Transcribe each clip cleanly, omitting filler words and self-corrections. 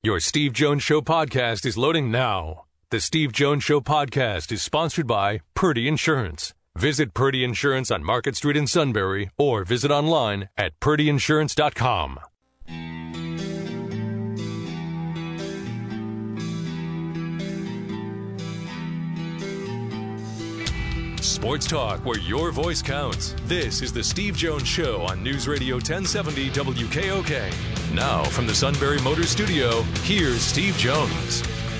Your Steve Jones Show podcast is loading now. The Steve Jones Show podcast is sponsored by Purdy Insurance. Visit Purdy Insurance on Market Street in Sunbury or visit online at purdyinsurance.com. Sports talk where your voice counts. This is the Steve Jones Show on News Radio 1070 WKOK. Now from the Sunbury Motors Studio, here's Steve Jones.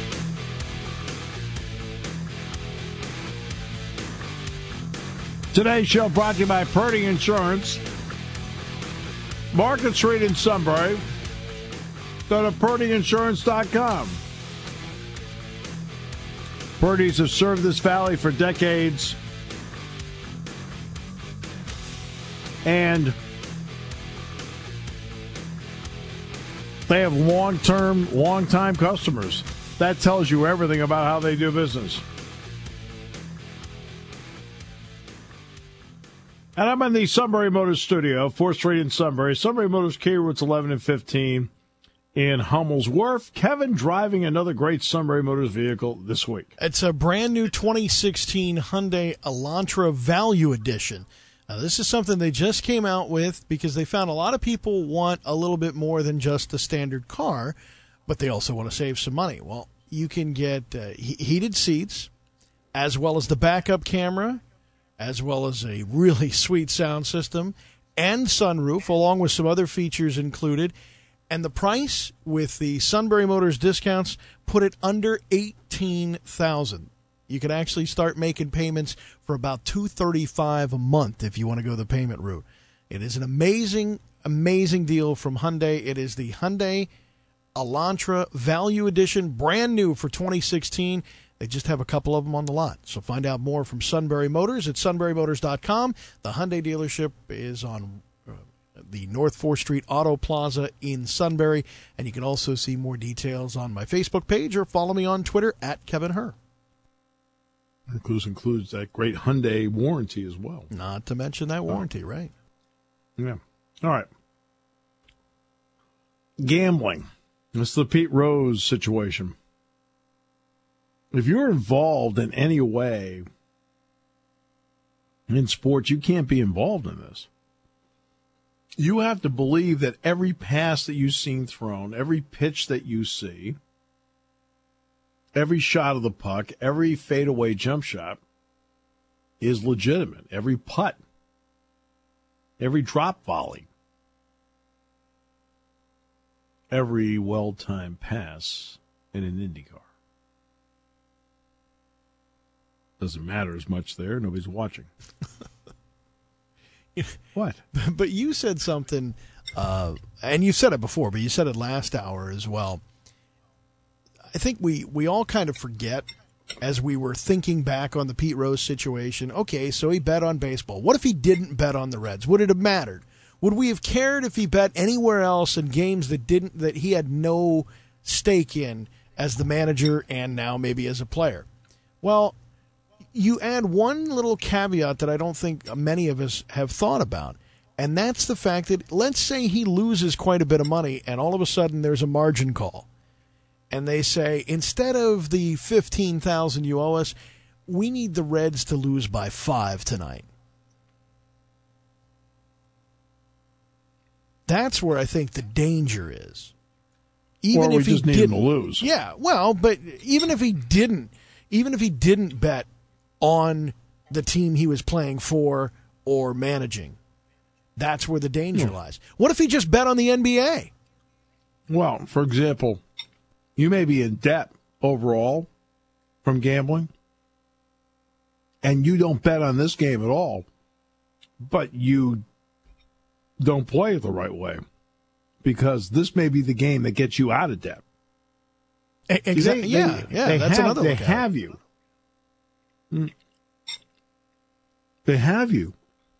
Today's show brought to you by Purdy Insurance. Market Street in Sunbury. Go to purdyinsurance.com. Purdy's have served this valley for decades. And they have long-time customers. That tells you everything about how they do business. And I'm in the Sunbury Motors studio, 4th Street in Sunbury. Sunbury Motors, Key routes 11 and 15 in Hummel's Wharf. Kevin driving another great Sunbury Motors vehicle this week. It's a brand new 2016 Hyundai Elantra Value Edition. Now, this is something they just came out with because they found a lot of people want a little bit more than just a standard car, but they also want to save some money. Well, you can get heated seats, as well as the backup camera, as well as a really sweet sound system and sunroof, along with some other features included. And the price with the Sunbury Motors discounts put it under $18,000. You can actually start making payments for about $235 a month if you want to go the payment route. It is an amazing, amazing deal from Hyundai. It is the Hyundai Elantra Value Edition, brand new for 2016. They just have a couple of them on the lot. So find out more from Sunbury Motors at sunburymotors.com. The Hyundai dealership is on the North 4th Street Auto Plaza in Sunbury. And you can also see more details on my Facebook page or follow me on Twitter at Kevin Herr. Includes that great Hyundai warranty as well. Not to mention that warranty, right? Yeah. All right. Gambling. This is the Pete Rose situation. If you're involved in any way in sports, you can't be involved in this. You have to believe that every pass that you've seen thrown, every pitch that you see, every shot of the puck, every fadeaway jump shot is legitimate. Every putt, every drop volley, every well-timed pass in an IndyCar. Doesn't matter as much there. Nobody's watching. What? But you said something, and you said it before, but you said it last hour as well. I think we all kind of forget as we were thinking back on the Pete Rose situation. Okay, so he bet on baseball. What if he didn't bet on the Reds? Would it have mattered? Would we have cared if he bet anywhere else in games that he had no stake in as the manager and now maybe as a player? Well, you add one little caveat that I don't think many of us have thought about, and that's the fact that let's say he loses quite a bit of money and all of a sudden there's a margin call. And they say, instead of the $15,000 you owe us, we need the Reds to lose by 5 tonight. That's where I think the danger is. Even if he didn't lose. Yeah, well, but even if he didn't bet on the team he was playing for or managing, that's where the danger lies. What if he just bet on the NBA? Well, for example, you may be in debt overall from gambling, and you don't bet on this game at all, but you don't play it the right way because this may be the game that gets you out of debt. Exactly. That's another look at it. They have you. They have you.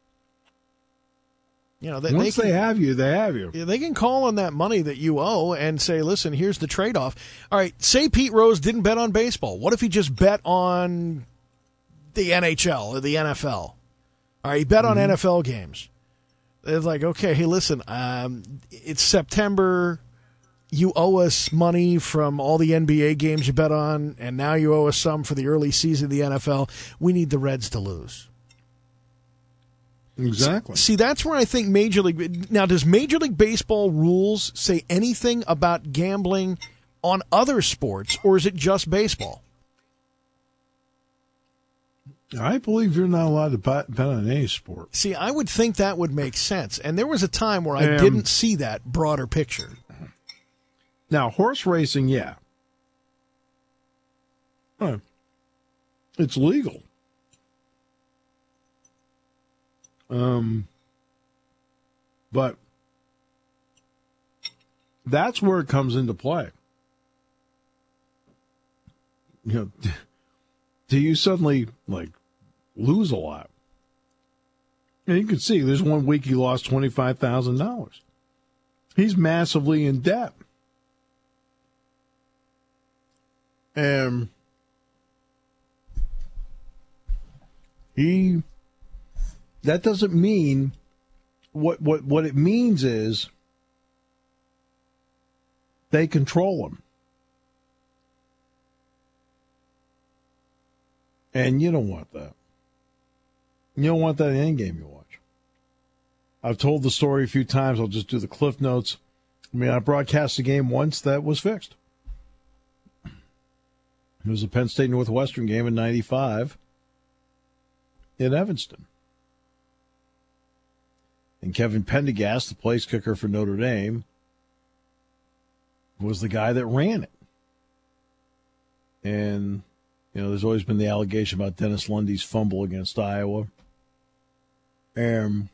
You know, Once they have you, they have you. They can call on that money that you owe and say, listen, here's the trade-off. All right, say Pete Rose didn't bet on baseball. What if he just bet on the NHL or the NFL? All right, he bet on NFL games. It's like, okay, hey, listen, it's September. you owe us money from all the NBA games you bet on, and now you owe us some for the early season of the NFL. We need the Reds to lose. Exactly. See, that's where I think Major League... Now, does Major League Baseball rules say anything about gambling on other sports, or is it just baseball? I believe you're not allowed to bet on any sport. See, I would think that would make sense. And there was a time where I didn't see that broader picture. Now, horse racing, yeah. It's legal. But that's where it comes into play. You know, do you suddenly, lose a lot? And you can see there's 1 week he lost $25,000. He's massively in debt. And that doesn't mean what it means is they control him. And you don't want that. You don't want that in any game you watch. I've told the story a few times. I'll just do the cliff notes. I mean, I broadcast a game once that was fixed. It was a Penn State Northwestern game in '95 in Evanston. And Kevin Pendergast, the place kicker for Notre Dame, was the guy that ran it. And, there's always been the allegation about Dennis Lundy's fumble against Iowa. And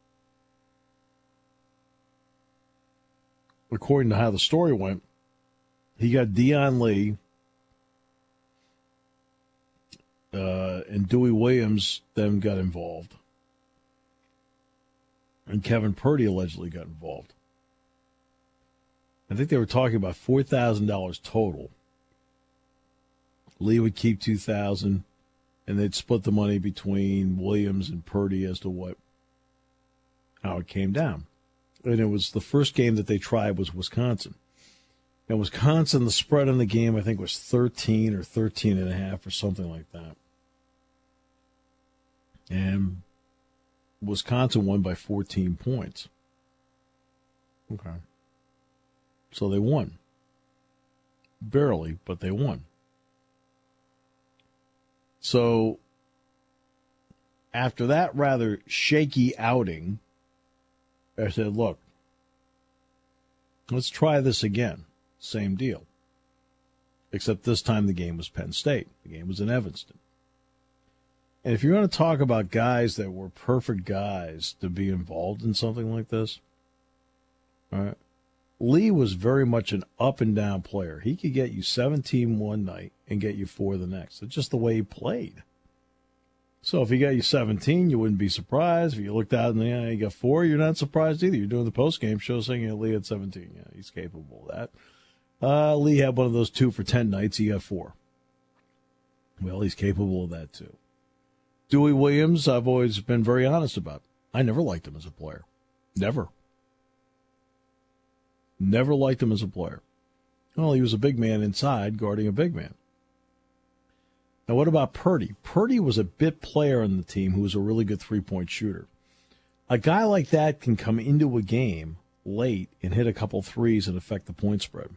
according to how the story went, he got Dion Lee and Dewey Williams then got involved. And Kevin Purdy allegedly got involved. I think they were talking about $4,000 total. Lee would keep $2,000, and they'd split the money between Williams and Purdy as to how it came down. And it was the first game that they tried was Wisconsin. And Wisconsin, the spread on the game, I think, was 13 or 13.5 or something like that. And Wisconsin won by 14 points. Okay. So they won. Barely, but they won. So after that rather shaky outing, I said, look, let's try this again. Same deal. Except this time the game was Penn State. The game was in Evanston. And if you're going to talk about guys that were perfect guys to be involved in something like this, all right, Lee was very much an up-and-down player. He could get you 17 one night and get you 4 the next. It's just the way he played. So if he got you 17, you wouldn't be surprised. If you looked out and you got 4, you're not surprised either. You're doing the post-game show saying Lee had 17. Yeah, he's capable of that. Lee had one of those 2 for 10 nights. He got 4. Well, he's capable of that too. Dewey Williams, I've always been very honest about. I never liked him as a player. Never. Never liked him as a player. Well, he was a big man inside guarding a big man. Now, what about Purdy? Purdy was a bit player on the team who was a really good three-point shooter. A guy like that can come into a game late and hit a couple threes and affect the point spread.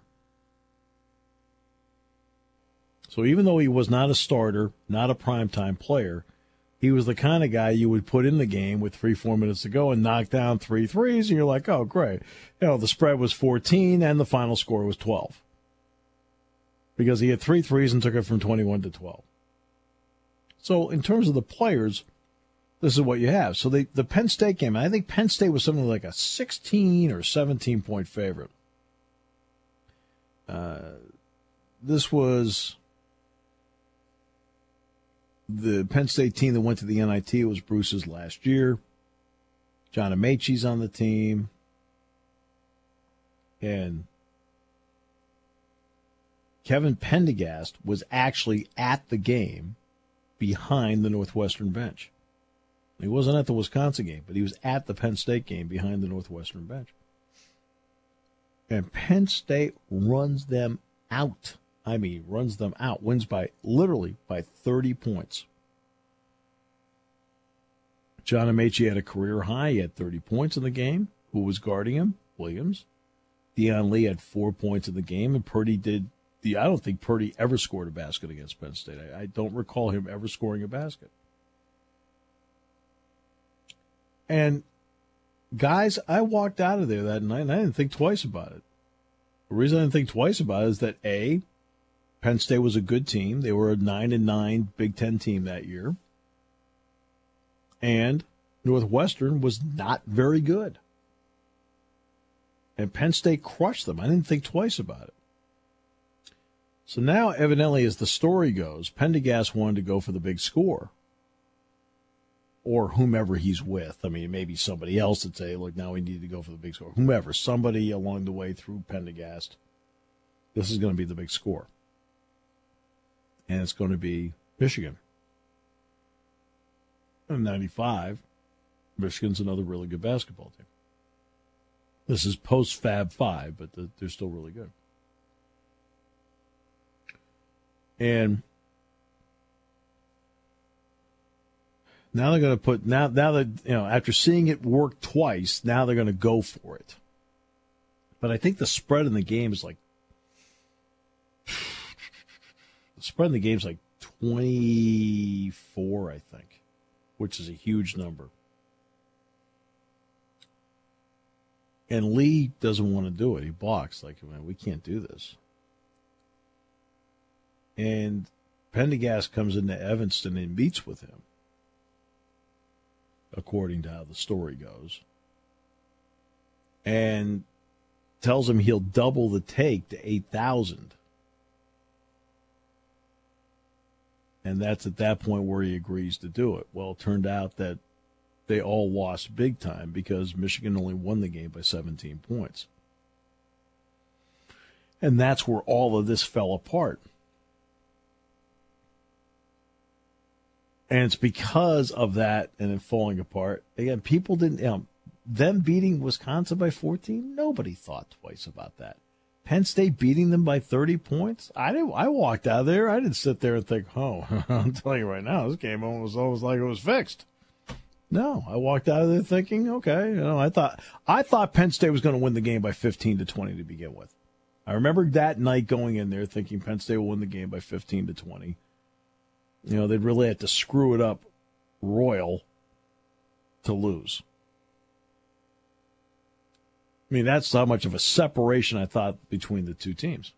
So even though he was not a starter, not a primetime player, he was the kind of guy you would put in the game with 3-4 minutes to go and knock down 3 threes, and you're like, oh, great. The spread was 14, and the final score was 12. Because he had 3 threes and took it from 21 to 12. So in terms of the players, this is what you have. So the Penn State game, I think Penn State was something like a 16 or 17-point favorite. This was the Penn State team that went to the NIT. It was Bruce's last year. John Amaechi's on the team. And Kevin Pendergast was actually at the game behind the Northwestern bench. He wasn't at the Wisconsin game, but he was at the Penn State game behind the Northwestern bench. And Penn State runs them out. I mean, runs them out. Wins literally by 30 points. John Amaechi had a career high. He had 30 points in the game. Who was guarding him? Williams. Deion Lee had 4 points in the game, and Purdy did. I don't think Purdy ever scored a basket against Penn State. I don't recall him ever scoring a basket. And, guys, I walked out of there that night, and I didn't think twice about it. The reason I didn't think twice about it is that, A, Penn State was a good team. They were a 9-9 Big Ten team that year. And Northwestern was not very good. And Penn State crushed them. I didn't think twice about it. So now, evidently, as the story goes, Pendergast wanted to go for the big score. Or whomever he's with. I mean, maybe somebody else would say, look, now we need to go for the big score. Whomever, somebody along the way through Pendergast, this is going to be the big score. And it's going to be Michigan. In 95, Michigan's another really good basketball team. This is post-Fab 5, but they're still really good. And now they're going to put now that after seeing it work twice, now they're going to go for it. But I think the spread in the game is like 24, I think, which is a huge number. And Lee doesn't want to do it. He balks like, man, we can't do this. And Pendergast comes into Evanston and meets with him, according to how the story goes, and tells him he'll double the take to 8,000. And that's at that point where he agrees to do it. Well, it turned out that they all lost big time because Michigan only won the game by 17 points. And that's where all of this fell apart. And it's because of that and it falling apart. Again, people didn't, them beating Wisconsin by 14, nobody thought twice about that. Penn State beating them by 30 points? I walked out of there. I didn't sit there and think, oh, I'm telling you right now, this game almost like it was fixed. No, I walked out of there thinking, okay, I thought Penn State was going to win the game by 15-20 to begin with. I remember that night going in there thinking Penn State will win the game by 15-20. They'd really have to screw it up royal to lose. I mean, that's how much of a separation I thought between the two teams.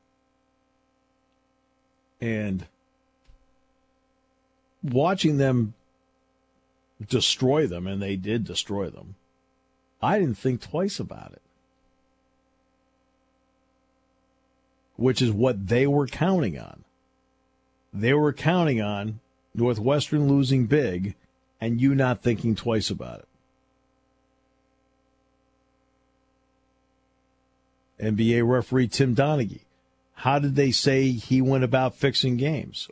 And watching them destroy them, and they did destroy them, I didn't think twice about it. Which is what they were counting on. They were counting on Northwestern losing big and you not thinking twice about it. NBA referee Tim Donaghy, how did they say he went about fixing games?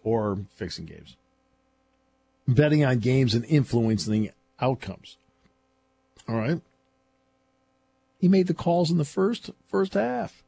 Betting on games and influencing outcomes. All right. He made the calls in the first half.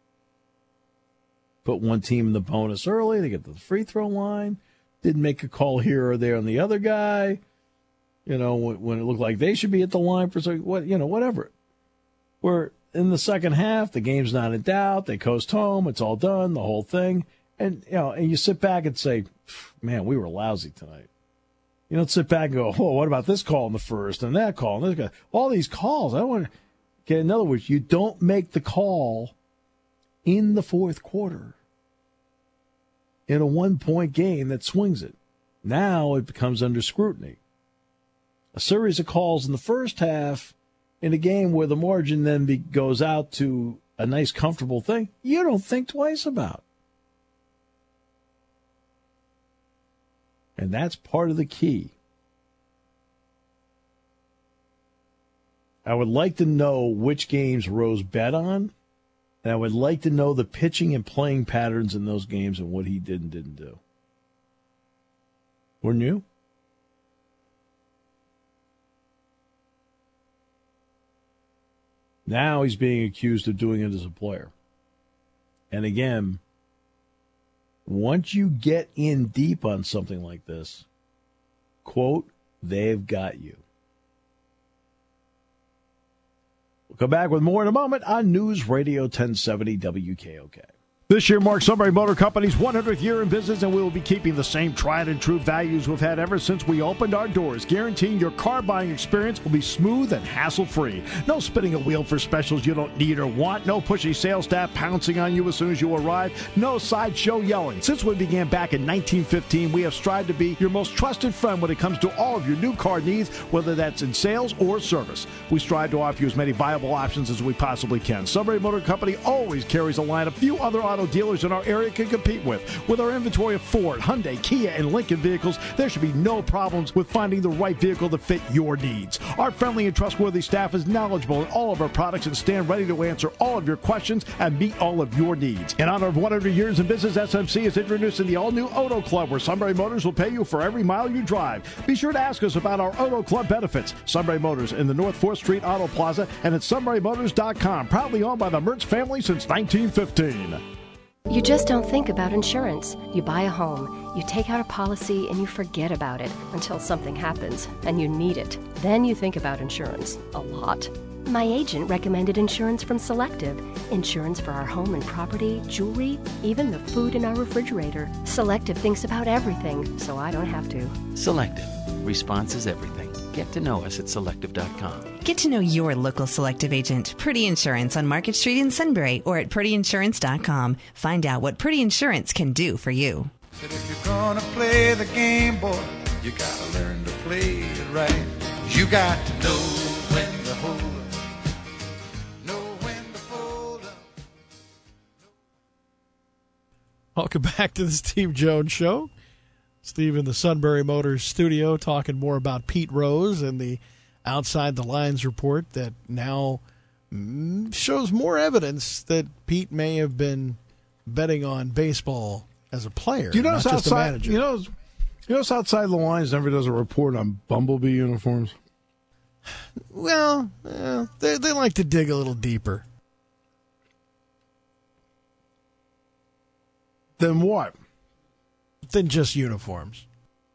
Put one team in the bonus early. They get to the free throw line. Didn't make a call here or there on the other guy. When it looked like they should be at the line for whatever. Where in the second half, the game's not in doubt. They coast home. It's all done, the whole thing. And, and you sit back and say, man, we were lousy tonight. You don't sit back and go, oh, what about this call in the first and that call and this guy? All these calls. I don't want to get, in other words, you don't make the call in the fourth quarter in a 1-point game that swings it. Now it becomes under scrutiny. A series of calls in the first half in a game where the margin then goes out to a nice, comfortable thing, you don't think twice about. And that's part of the key. I would like to know which games Rose bet on, and I would like to know the pitching and playing patterns in those games and what he did and didn't do. Wouldn't you? Now he's being accused of doing it as a player. And again, once you get in deep on something like this, quote, they've got you. We'll come back with more in a moment on News Radio 1070 WKOK. This year marks Sunbury Motor Company's 100th year in business, and we will be keeping the same tried and true values we've had ever since we opened our doors, guaranteeing your car buying experience will be smooth and hassle-free. No spinning a wheel for specials you don't need or want. No pushy sales staff pouncing on you as soon as you arrive. No sideshow yelling. Since we began back in 1915, we have strived to be your most trusted friend when it comes to all of your new car needs, whether that's in sales or service. We strive to offer you as many viable options as we possibly can. Sunbury Motor Company always carries a line of few other auto dealers in our area can compete with. With our inventory of Ford, Hyundai, Kia, and Lincoln vehicles, there should be no problems with finding the right vehicle to fit your needs. Our friendly and trustworthy staff is knowledgeable in all of our products and stand ready to answer all of your questions and meet all of your needs. In honor of 100 years in business, SMC is introducing the all-new Auto Club, where Sunbury Motors will pay you for every mile you drive. Be sure to ask us about our Auto Club benefits. Sunbury Motors in the North 4th Street Auto Plaza and at sunburymotors.com. Proudly owned by the Mertz family since 1915. You just don't think about insurance. You buy a home, you take out a policy, and you forget about it until something happens and you need it. Then you think about insurance a lot. My agent recommended insurance from Selective. Insurance for our home and property, jewelry, even the food in our refrigerator. Selective thinks about everything, so I don't have to. Selective. Response is everything. Get to know us at Selective.com. Get to know your local Selective agent, Pretty Insurance on Market Street in Sunbury or at PrettyInsurance.com. Find out what Pretty Insurance can do for you. Said if you're gonna play the game, boy, you gotta learn to play it right. You got to know when to hold up, know when to fold up. Welcome back to the Steve Jones Show. Steve in the Sunbury Motors studio talking more about Pete Rose and the Outside the Lines report that now shows more evidence that Pete may have been betting on baseball as a player, not just a manager. You know, Outside the Lines never does a report on Bumblebee uniforms. Well, they like to dig a little deeper. Then what? Than just uniforms.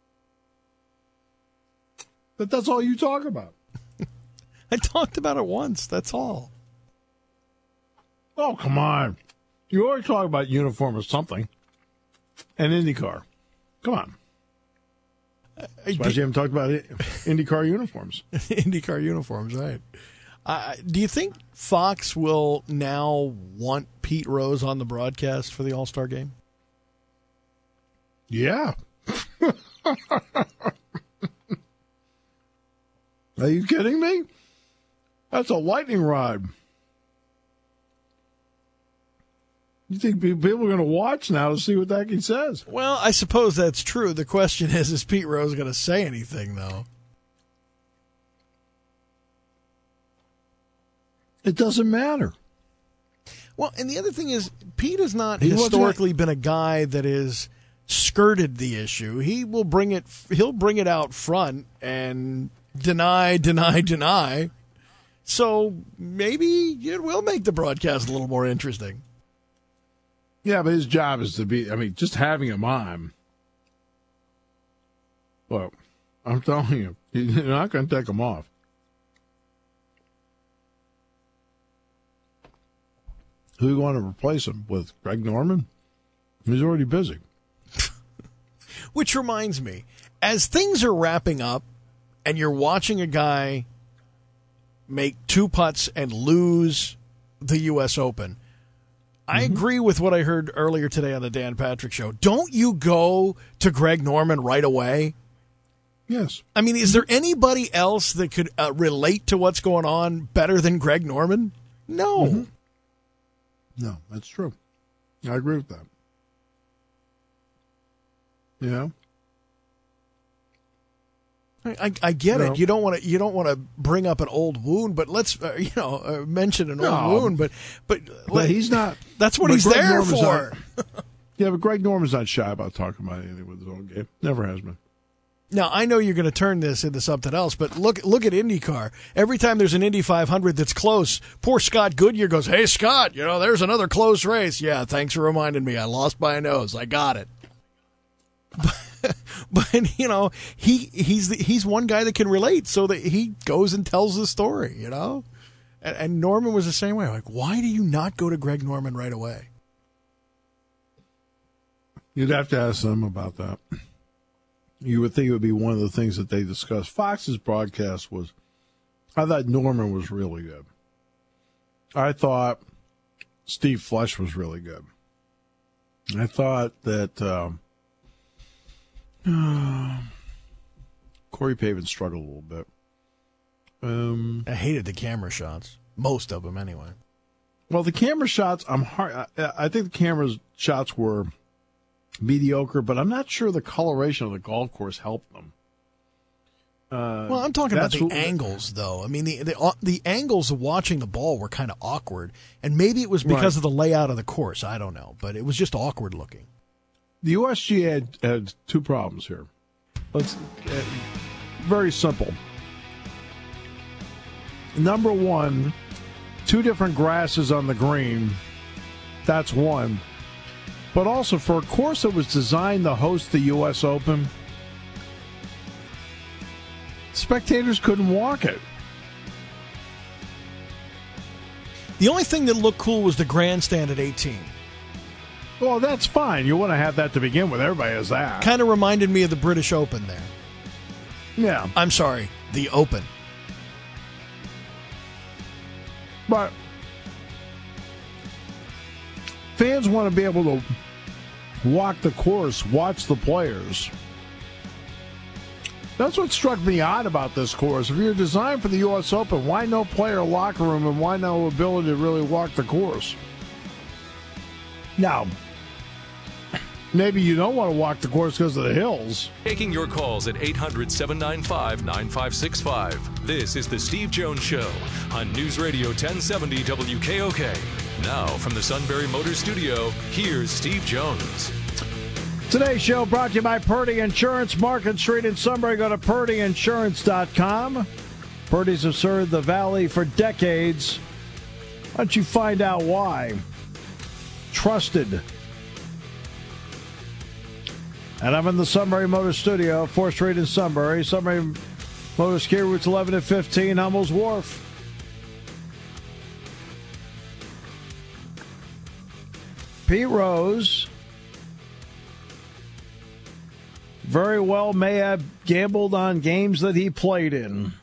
But that's all you talk about. I talked about it once, that's all. Oh, come on. You always talk about uniform or something. And IndyCar. Come on. Especially you haven't talked about IndyCar uniforms. IndyCar uniforms, right. Do you think Fox will now want Pete Rose on the broadcast for the All-Star game? Yeah. Are you kidding me? That's a lightning rod. You think people are going to watch now to see what that kid says? Well, I suppose that's true. The question is Pete Rose going to say anything, though? It doesn't matter. Well, and the other thing is, Pete has not historically been a guy that is skirted the issue. He'll bring it out front and deny. So maybe it will make the broadcast a little more interesting. Yeah, but his job is to be, just having him on. Well, I'm telling you, you're not going to take him off. Who do you want to replace him with? Greg Norman? He's already busy. Which reminds me, as things are wrapping up and you're watching a guy make two putts and lose the U.S. Open, I agree with what I heard earlier today on the Dan Patrick Show. Don't you go to Greg Norman right away? Yes. I mean, is there anybody else that could relate to what's going on better than Greg Norman? No. Mm-hmm. No, that's true. I agree with that. Yeah. I get it. You don't want to bring up an old wound, but let's mention an old wound. But he's not. That's what he's there Norman's for. Yeah, but Greg Norman's not shy about talking about anything with his own game. Never has been. Now, I know you're going to turn this into something else, but look at IndyCar. Every time there's an Indy 500 that's close, poor Scott Goodyear goes, "Hey, Scott, there's another close race." "Yeah, thanks for reminding me. I lost by a nose. I got it." But he's one guy that can relate, so that he goes and tells the story, And Norman was the same way. Like, why do you not go to Greg Norman right away? You'd have to ask them about that. You would think it would be one of the things that they discussed. Fox's broadcast I thought Norman was really good. I thought Steve Flesch was really good. I thought that Corey Pavin struggled a little bit. I hated the camera shots. Most of them, anyway. Well, the camera shots, I think the camera shots were mediocre, but I'm not sure the coloration of the golf course helped them. Well, I'm talking about the angles, though. I mean, the angles of watching the ball were kind of awkward, and maybe it was because of the layout of the course. I don't know, but it was just awkward looking. The USG had two problems here. Very simple. Number one, two different grasses on the green. That's one. But also, for a course that was designed to host the U.S. Open, spectators couldn't walk it. The only thing that looked cool was the grandstand at 18. Well, that's fine. You want to have that to begin with. Everybody has that. Kind of reminded me of the British Open there. Yeah. I'm sorry, the Open. But fans want to be able to walk the course, watch the players. That's what struck me odd about this course. If you're designed for the U.S. Open, why no player locker room and why no ability to really walk the course? Now, maybe you don't want to walk the course because of the hills. Taking your calls at 800-795-9565. This is the Steve Jones Show on News Radio 1070 WKOK. Now, from the Sunbury Motors Studio, here's Steve Jones. Today's show brought to you by Purdy Insurance, Market Street in Sunbury. Go to PurdyInsurance.com. Purdy's have served the Valley for decades. Why don't you find out why? Trusted. And I'm in the Sunbury Motors Studio, 4th Street in Sunbury. Sunbury Motors Kia routes 11 and 15, Hummel's Wharf. Pete Rose very well may have gambled on games that he played in.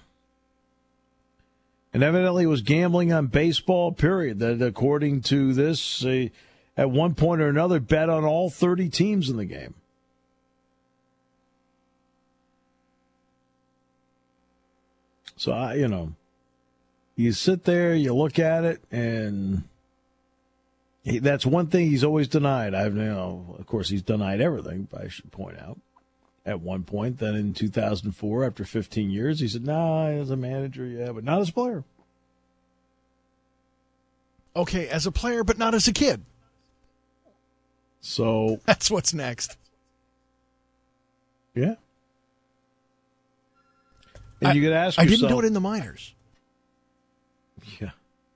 And evidently was gambling on baseball, period. That, according to this, at one point or another, bet on all 30 teams in the game. So, you sit there, you look at it, and that's one thing he's always denied. Of course, he's denied everything, I should point out. At one point, then in 2004, after 15 years, he said, "Nah, as a manager, yeah, but not as a player." Okay, as a player, but not as a kid. So that's what's next. Yeah. And you could ask yourself, I didn't do it in the minors. Yeah.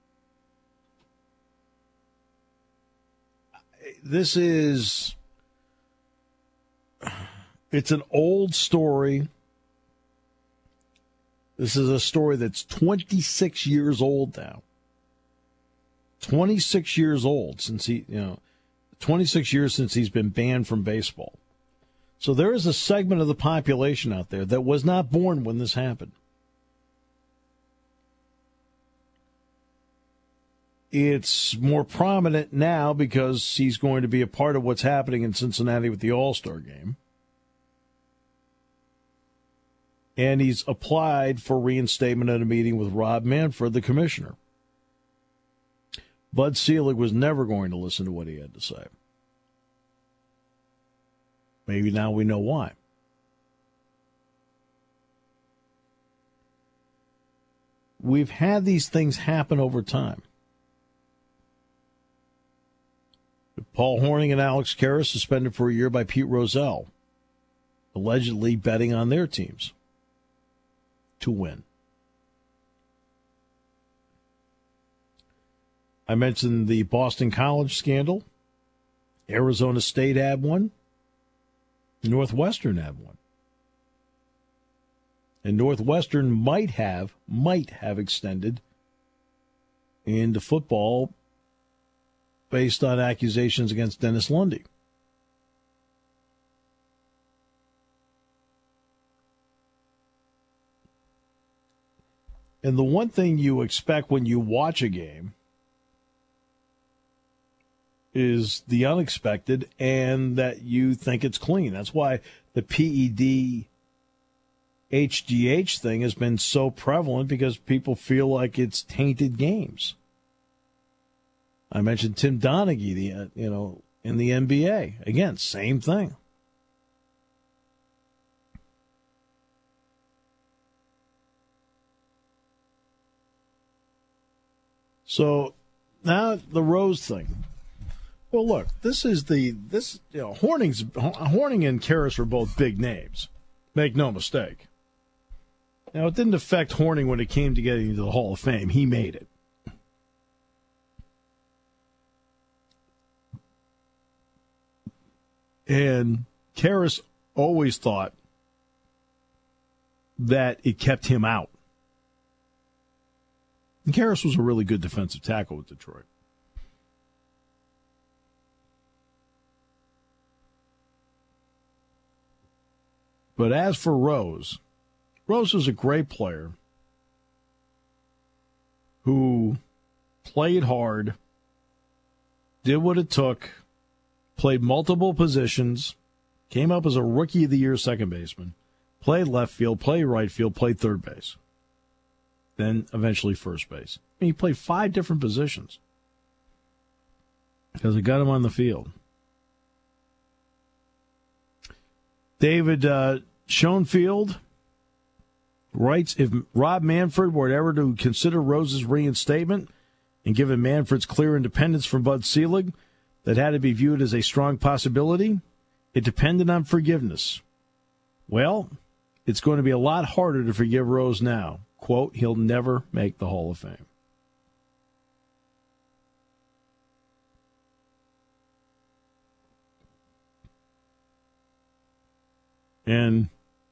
It's an old story. This is a story that's 26 years old now. 26 years old since 26 years since he's been banned from baseball. So there is a segment of the population out there that was not born when this happened. It's more prominent now because he's going to be a part of what's happening in Cincinnati with the All-Star game. And he's applied for reinstatement at a meeting with Rob Manfred, the commissioner. Bud Selig was never going to listen to what he had to say. Maybe now we know why. We've had these things happen over time. Paul Hornung and Alex Karras suspended for a year by Pete Rozelle. allegedly betting on their teams to win. I mentioned the Boston College scandal. Arizona State had one. Northwestern had one. And Northwestern might have extended into football based on accusations against Dennis Lundy. And the one thing you expect when you watch a game is the unexpected and that you think it's clean. That's why the PED HGH thing has been so prevalent, because people feel like it's tainted games. I mentioned Tim Donaghy, in the NBA. Again, same thing. So now the Rose thing. Well, look, Horning and Karras are both big names. Make no mistake. Now, it didn't affect Horning when it came to getting into the Hall of Fame. He made it. And Karras always thought that it kept him out. And Karras was a really good defensive tackle with Detroit. But as for Rose was a great player who played hard, did what it took, played multiple positions, came up as a Rookie of the Year second baseman, played left field, played right field, played third base, then eventually first base. I mean, he played 5 different positions because it got him on the field. David Schoenfield writes, if Rob Manfred were ever to consider Rose's reinstatement, and given Manfred's clear independence from Bud Selig, that had to be viewed as a strong possibility, it depended on forgiveness. Well, it's going to be a lot harder to forgive Rose now. Quote, he'll never make the Hall of Fame. And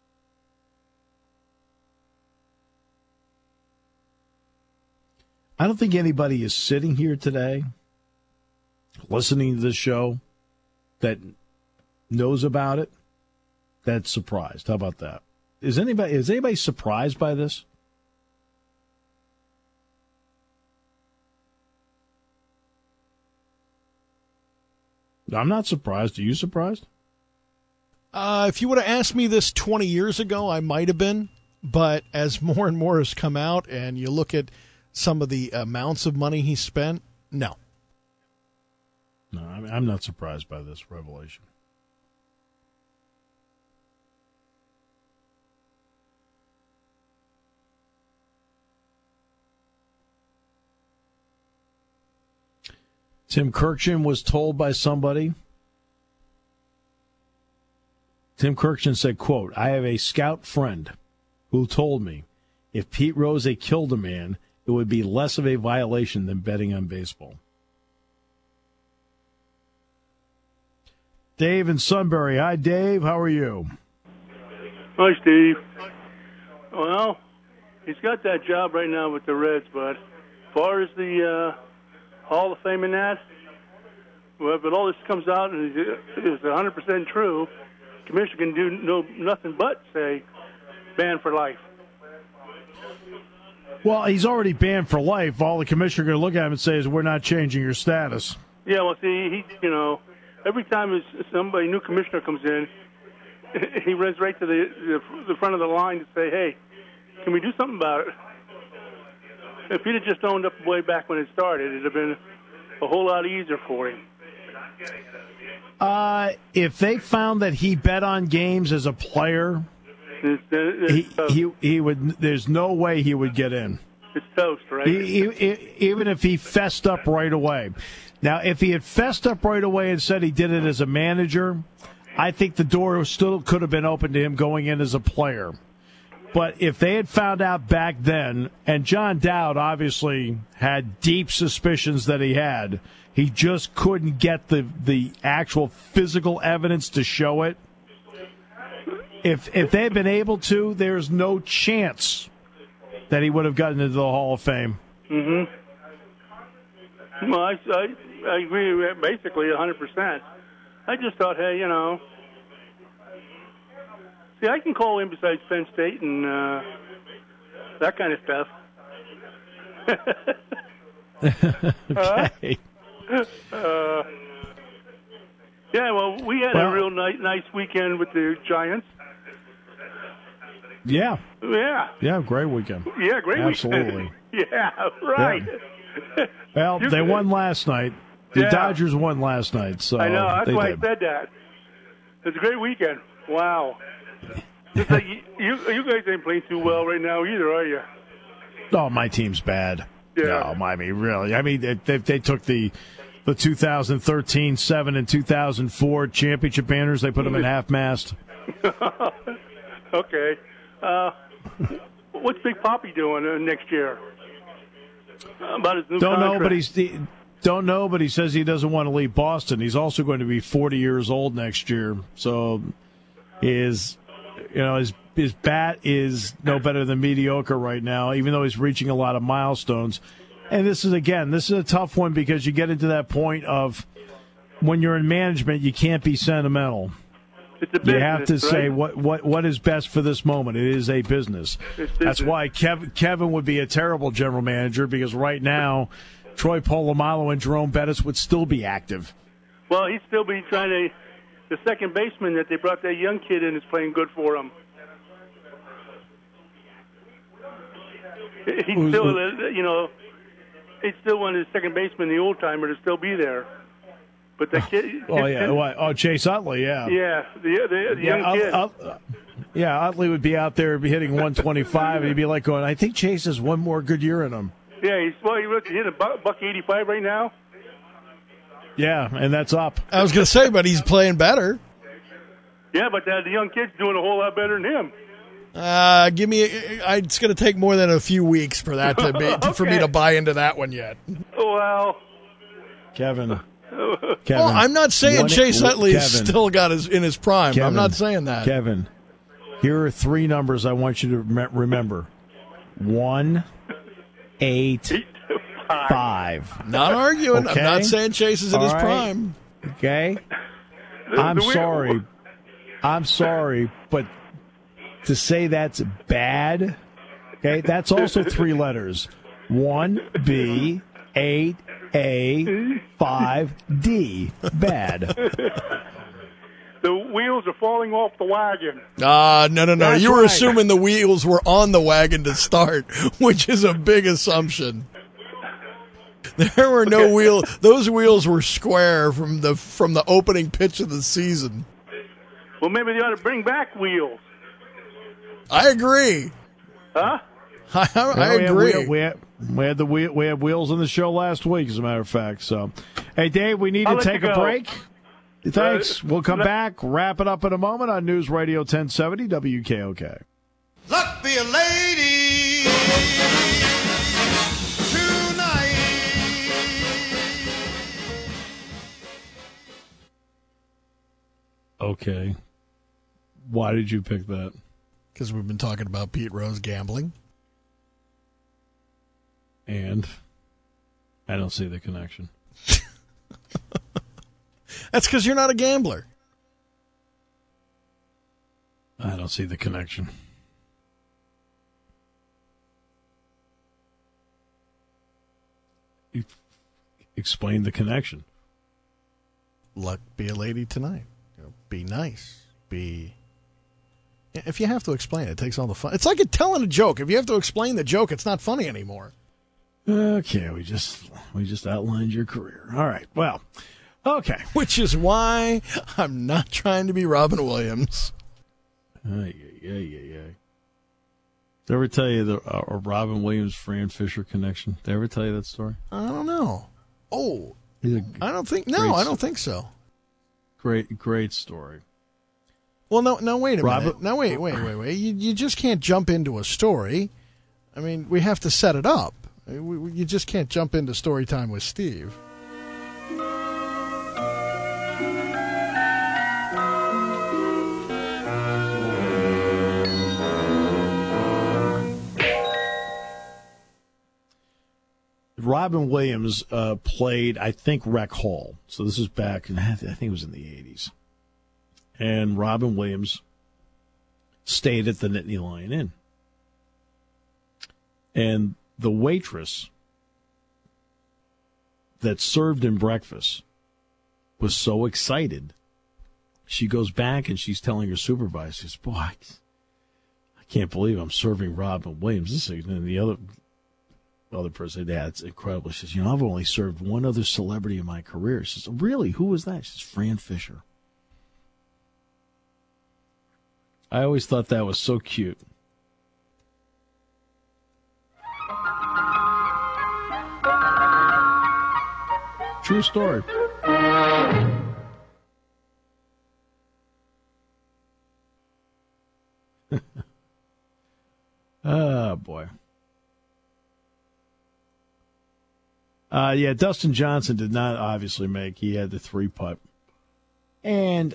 I don't think anybody is sitting here today listening to this show that knows about it that's surprised. How about that? Is anybody surprised by this? I'm not surprised. Are you surprised? If you would have asked me this 20 years ago, I might have been. But as more and more has come out and you look at some of the amounts of money he spent, no. No, I'm not surprised by this revelation. Tim Kurkjian was told by somebody. Tim Kurkjian said, quote, I have a scout friend who told me if Pete Rose killed a man, it would be less of a violation than betting on baseball. Dave in Sunbury. Hi, Dave. How are you? Hi, Steve. Well, he's got that job right now with the Reds, but as far as the Hall of Fame and that, well, but all this comes out and is 100% true, the commissioner can do nothing but say ban for life. Well, he's already banned for life. All the commissioner going to look at him and say is, we're not changing your status. Yeah, well, see, every time somebody new commissioner comes in, he runs right to the front of the line to say, hey, can we do something about it? If he'd have just owned up way back when it started, it'd have been a whole lot easier for him. If they found that he bet on games as a player, he would. There's no way he would get in. It's toast, right? Even if he fessed up right away. Now, if he had fessed up right away and said he did it as a manager, I think the door still could have been open to him going in as a player. But if they had found out back then, and John Dowd obviously had deep suspicions that he just couldn't get the actual physical evidence to show it. If they had been able to, there's no chance that he would have gotten into the Hall of Fame. Mm-hmm. Well, I agree with basically 100%. I just thought, hey, see, I can call in besides Penn State and that kind of stuff. Okay. Yeah, well, we had a real nice weekend with the Giants. Yeah. Yeah. Yeah, great weekend. Yeah, great Absolutely. weekend. Yeah, right. Yeah. Well, they won last night. The Dodgers won last night. So I know, that's why did. I said that. It's a great weekend. Wow. It's like you guys ain't playing too well right now either, are you? Oh, my team's bad. Yeah. No, really. I mean, they took the 2013, 7, and 2004 championship banners. They put them in half-mast. Okay. What's Big Papi doing next year? About his new contract? Don't know, but he says he doesn't want to leave Boston. He's also going to be 40 years old next year. So his bat is no better than mediocre right now, even though he's reaching a lot of milestones. And this is a tough one because you get into that point of when you're in management, you can't be sentimental. It's a business, you have to say right? what is best for this moment. It is a business. That's why Kevin would be a terrible general manager because right now Troy Polamalu and Jerome Bettis would still be active. Well, he'd still be trying to. The second baseman that they brought that young kid in is playing good for him. He's still, he's still one of the second basemen, the old timer, to still be there. But the kid. Chase Utley, yeah. Yeah, the young kid. Utley would be out there hitting 125, and he'd be like going, I think Chase has one more good year in him. Yeah, he hit a $185 right now. Yeah, and that's up. I was going to say, but he's playing better. Yeah, but the young kid's doing a whole lot better than him. It's going to take more than a few weeks for that to be Okay. for me to buy into that one yet. Well, Kevin. Well, I'm not saying Chase Utley has still got in his prime. Kevin, I'm not saying that. Kevin, here are three numbers I want you to remember: 1, 8, 5. Not arguing. Okay? I'm not saying Chase is in his prime. Okay. I'm sorry, but to say that's bad, okay, that's also three letters. 1B, 8A, 5D. Bad. the wheels are falling off the wagon. No. That's You were right. assuming the wheels were on the wagon to start, which is a big assumption. There were no wheels. Those wheels were square from the opening pitch of the season. Well, maybe they ought to bring back wheels. I agree. Huh? I agree. We had wheels on the show last week, as a matter of fact. So, hey, Dave, we need to take a break. Thanks. We'll come back, wrap it up in a moment on News Radio 1070 WKOK. Luck be a lady tonight. Okay. Why did you pick that? Because we've been talking about Pete Rose gambling. And I don't see the connection. That's because you're not a gambler. I don't see the connection. Explain the connection. Luck be a lady tonight. Be nice. If you have to explain it takes all the fun. It's like telling a joke. If you have to explain the joke, it's not funny anymore. Okay, we just outlined your career. All right. Well, okay. Which is why I'm not trying to be Robin Williams. Yeah. Did I ever tell you the Robin Williams Fran Fisher connection? Did I ever tell you that story? I don't know. Oh, I don't think so. Great story. Well, no, wait a minute. No, wait. You just can't jump into a story. I mean, we have to set it up. You just can't jump into story time with Steve. Robin Williams played, I think, Rec Hall. So this is back, I think it was in the 80s. And Robin Williams stayed at the Nittany Lion Inn. And the waitress that served him breakfast was so excited. She goes back and she's telling her supervisor, she says, boy, I can't believe I'm serving Robin Williams. And the other person said, yeah, it's incredible. She says, I've only served one other celebrity in my career. She says, really? Who was that? She says, Fran Fisher. I always thought that was so cute. True story. Oh, boy. Yeah, Dustin Johnson did not obviously make. He had the 3-putt. And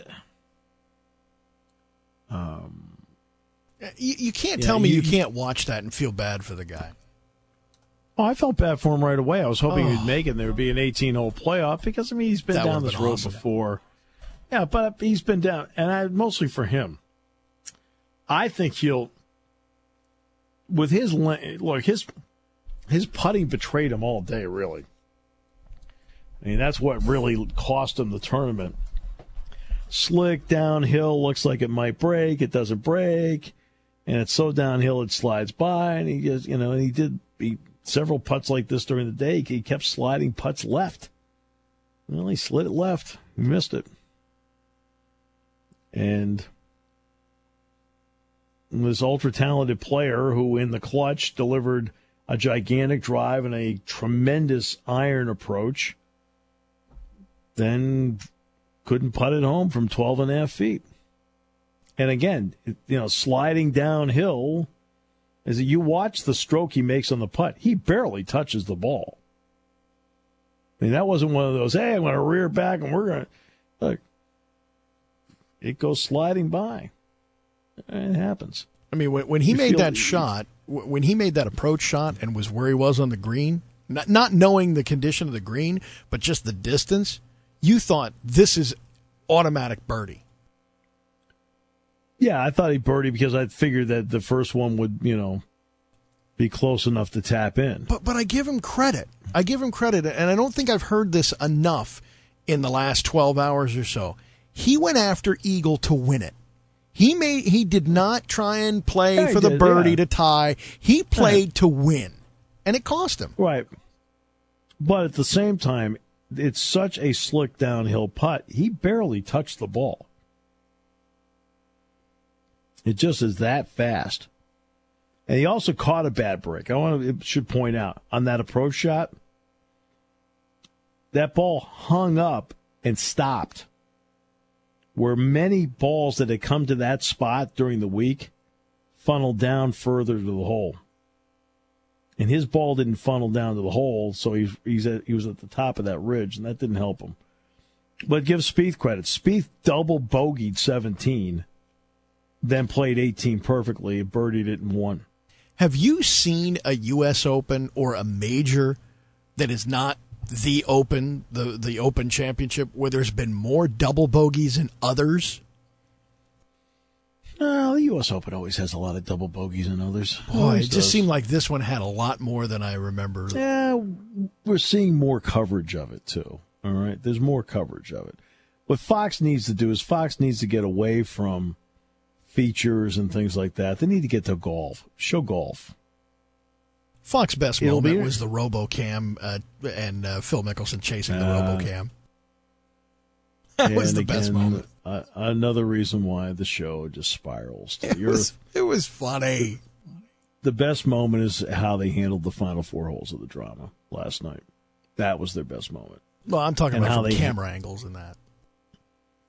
you can't tell me you can't watch that and feel bad for the guy. Oh, I felt bad for him right away. I was hoping he'd make it and there would be an 18-hole playoff because, I mean, he's been down this road before. Yeah, but he's been down, and mostly for him. I think he'll, with his, look, his putting betrayed him all day, really. I mean, that's what really cost him the tournament. Slick downhill, looks like it might break. It doesn't break. And it's so downhill it slides by. And he just, and he did several putts like this during the day. He kept sliding putts left. Well, he slid it left. He missed it. And this ultra-talented player who in the clutch delivered a gigantic drive and a tremendous iron approach, then couldn't putt it home from 12.5 feet. And again, sliding downhill, as you watch the stroke he makes on the putt, he barely touches the ball. I mean, that wasn't one of those, hey, I'm going to rear back and we're going to, look, it goes sliding by. It happens. I mean, when he made that shot, when he made that approach shot and was where he was on the green, not knowing the condition of the green, but just the distance, you thought this is automatic birdie. Yeah, I thought he birdied because I figured that the first one would, be close enough to tap in. But I give him credit. And I don't think I've heard this enough in the last 12 hours or so. He went after eagle to win it. He did not try and play for the birdie to tie. He played to win, and it cost him. Right. But at the same time, it's such a slick downhill putt. He barely touched the ball. It just is that fast. And he also caught a bad break. Should point out, on that approach shot, that ball hung up and stopped. Where many balls that had come to that spot during the week funneled down further to the hole. And his ball didn't funnel down to the hole, so he was at the top of that ridge, and that didn't help him. But give Spieth credit. Spieth double bogeyed 17, then played 18 perfectly, birdied it and won. Have you seen a U.S. Open or a major that is not the Open, the Open Championship, where there's been more double bogeys than others? No, the U.S. Open always has a lot of double bogeys than others. Boy, it just seemed like this one had a lot more than I remember. Yeah, we're seeing more coverage of it, too. All right? There's more coverage of it. What Fox needs to do is Fox needs to get away from features and things like that. They need to get to golf. Show golf. Fox's best moment was the RoboCam and Phil Mickelson chasing the RoboCam. That was the best moment. Another reason why the show just spirals. It was funny. The best moment is how they handled the final 4 holes of the drama last night. That was their best moment. Well, I'm talking about from camera angles and that.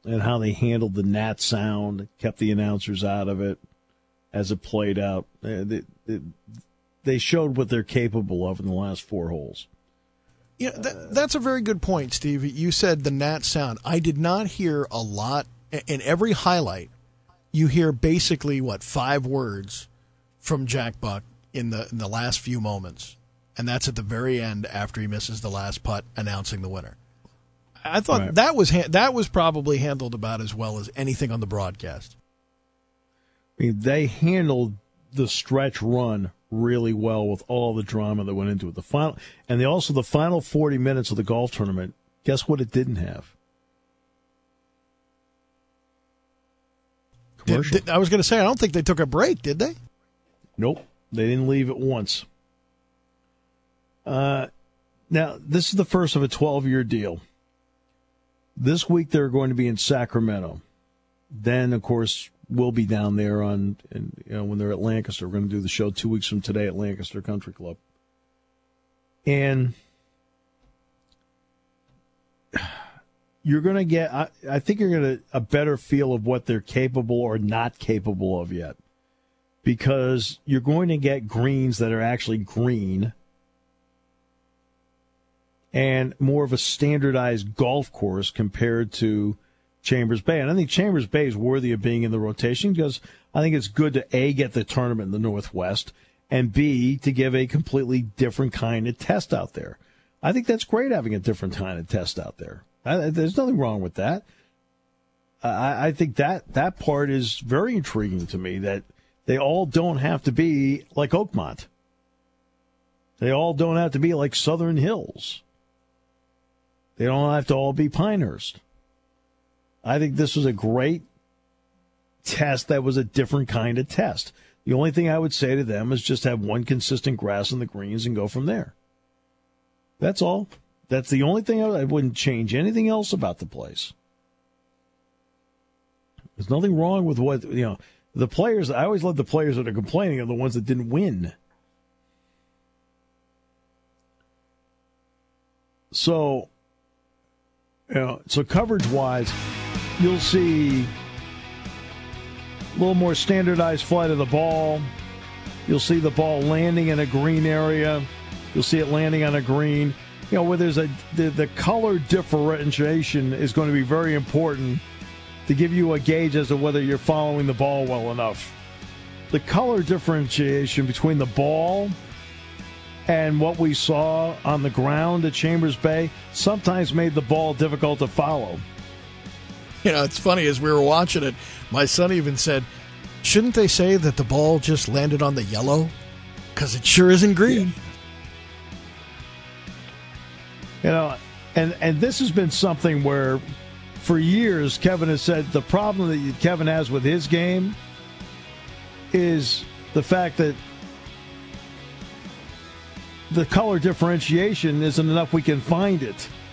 and how they handled the Nat sound, kept the announcers out of it as it played out. They showed what they're capable of in the last 4 holes. Yeah, that's a very good point, Steve. You said the Nat sound. I did not hear a lot. In every highlight, you hear basically, 5 words from Jack Buck in the last few moments. And that's at the very end after he misses the last putt, announcing the winner. I thought that was probably handled about as well as anything on the broadcast. I mean, they handled the stretch run really well with all the drama that went into it. The final 40 minutes of the golf tournament, guess what it didn't have? Commercial. I was going to say, I don't think they took a break, did they? Nope. They didn't leave it once. Now, this is the first of a 12-year deal. This week they're going to be in Sacramento. Then, of course, we'll be down there when they're at Lancaster. We're going to do the show 2 weeks from today at Lancaster Country Club. And you're going to get, I think you're going to a better feel of what they're capable or not capable of yet. Because you're going to get greens that are actually green and more of a standardized golf course compared to Chambers Bay. And I think Chambers Bay is worthy of being in the rotation because I think it's good to, A, get the tournament in the Northwest, and B, to give a completely different kind of test out there. I think that's great having a different kind of test out there. There's nothing wrong with that. I think that part is very intriguing to me, that they all don't have to be like Oakmont. They all don't have to be like Southern Hills. They don't have to all be Pinehurst. I think this was a great test that was a different kind of test. The only thing I would say to them is just have one consistent grass in the greens and go from there. That's all. That's the only thing. I wouldn't change anything else about the place. There's nothing wrong with what, the players. I always love the players that are complaining are the ones that didn't win. So, so coverage-wise, you'll see a little more standardized flight of the ball. You'll see the ball landing in a green area. You'll see it landing on a green. Where there's the color differentiation is going to be very important to give you a gauge as to whether you're following the ball well enough. The color differentiation between the ball and what we saw on the ground at Chambers Bay sometimes made the ball difficult to follow. It's funny, as we were watching it, my son even said, shouldn't they say that the ball just landed on the yellow? Because it sure isn't green. Yeah. And this has been something where for years Kevin has said the problem that Kevin has with his game is the fact that the color differentiation isn't enough we can find it.